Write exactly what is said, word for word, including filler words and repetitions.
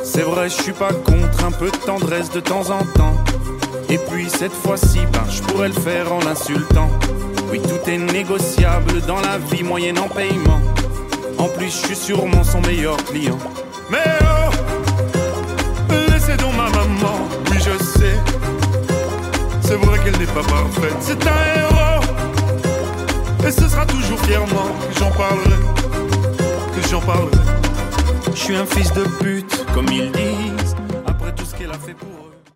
C'est vrai, je suis pas contre un peu de tendresse de temps en temps. Et puis cette fois-ci, ben, je pourrais le faire en l'insultant. Oui, tout est négociable dans la vie moyenne en paiement. En plus, je suis sûrement son meilleur client. Mais oh, laissez donc ma maman, oui je sais. C'est vrai qu'elle n'est pas parfaite, c'est un héros. Et ce sera toujours fièrement que j'en parlerai, que j'en parlerai. Je suis un fils de pute, comme ils disent, après tout ce qu'elle a fait pour eux.